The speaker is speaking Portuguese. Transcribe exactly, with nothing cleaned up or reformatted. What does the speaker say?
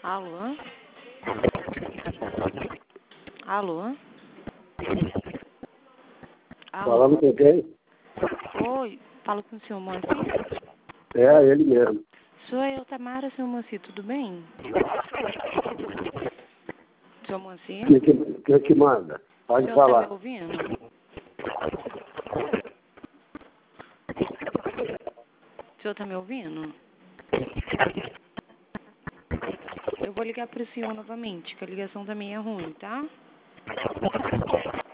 Alô? Alô? Alô? Falando com quem? Oi, falo com o senhor Moacir? É, ele mesmo. Sou eu, Tamara, senhor Moacir, tudo bem? Senhor Moacir? O que, que, que que manda? O Pode senhor falar. tá me ouvindo? O senhor tá me ouvindo? Eu vou ligar pro senhor novamente, que a ligação também é ruim, tá?